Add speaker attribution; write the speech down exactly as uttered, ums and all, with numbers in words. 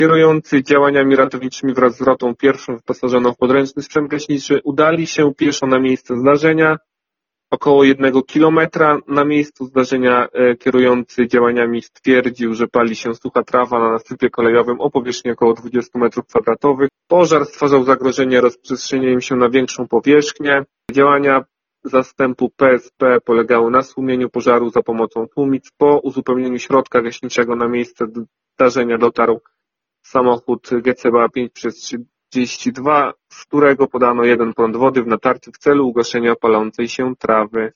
Speaker 1: Kierujący działaniami ratowniczymi wraz z rotą pierwszą wyposażoną w podręczny sprzęt gaśniczy udali się pieszo na miejsce zdarzenia. Około jednego kilometra na miejscu zdarzenia e, kierujący działaniami stwierdził, że pali się sucha trawa na nasypie kolejowym o powierzchni około dwudziestu metrów kwadratowych. Pożar stwarzał zagrożenie rozprzestrzenieniem się na większą powierzchnię. Działania zastępu P S P polegały na stłumieniu pożaru za pomocą tłumic. Po uzupełnieniu środka gaśniczego na miejsce zdarzenia dotarł samochód G C B A pięć przez trzydzieści dwa, z którego podano jeden prąd wody w natarciu w celu ugaszenia palącej się trawy.